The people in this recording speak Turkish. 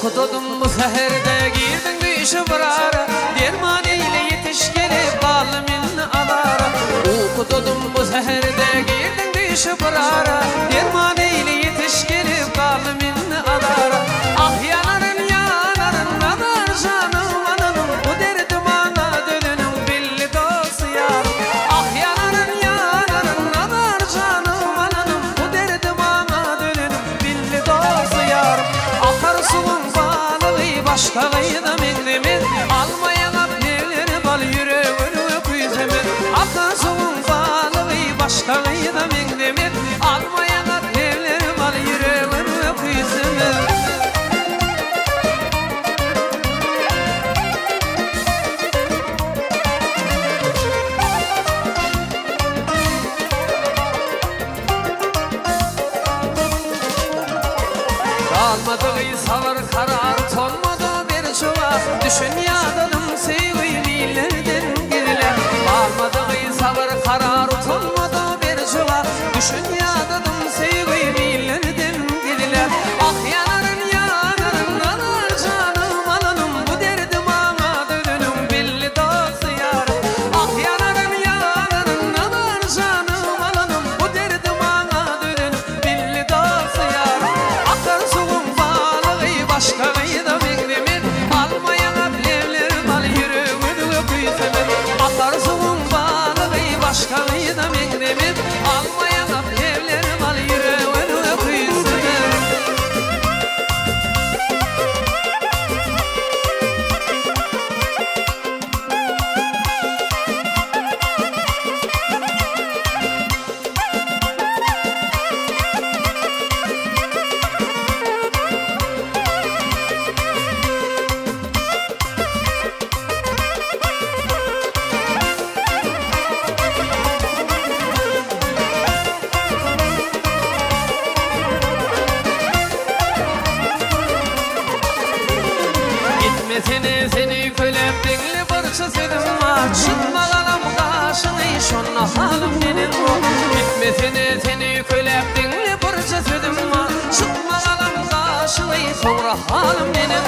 Okudum bu seherde girdin düşü burara, derman eyle yetiş gelip kalmin alara. Okudum bu seherde girdin düşü burara, derman eyle yetiş gelip kalmin alara. Ah yanarın yanarın yanar canım ananım, bu derdim ana dönünüm belli dost yarım. Ah yanarın yanarın yanar canım ananım, bu derdim ana dönünüm belli dost yarım. Akar suyun balığı başka kıyıda mendemin, almayana nevleri bal yüreğini öpüzemin. Akar suyun balığı başka kıyıda mendemin, almayana nevleri bal yüreğini öpüzemin. Kalmadığı savar karar tonmadı bir çuva, düşün yadadım sevgililerden geriler. Kalmadığı savar karar tonmadı bir çuva, düşün yadadım sevgililerden geriler. Ah yanarın yanarın yanar canım ananım, bu derdim ana dönünüm belli dost yarım. Ah yanarın yanarın yanar canım ananım, bu derdim ana dönünüm belli dost yarım. Akar suyun balığı başka kıyıda beklemin, almayana evler bal yüreğini öpüzemin. Akar suyun balığı başka kıyıda beklemin, almayana evler bal yüreğini öpüzemin. Seni kölep dinli barça sedim var, çıkmalalım karşını şonna halim benim o. Gitmesene seni kölep dinli barça sedim var, çıkmalalım karşını sonra halim benim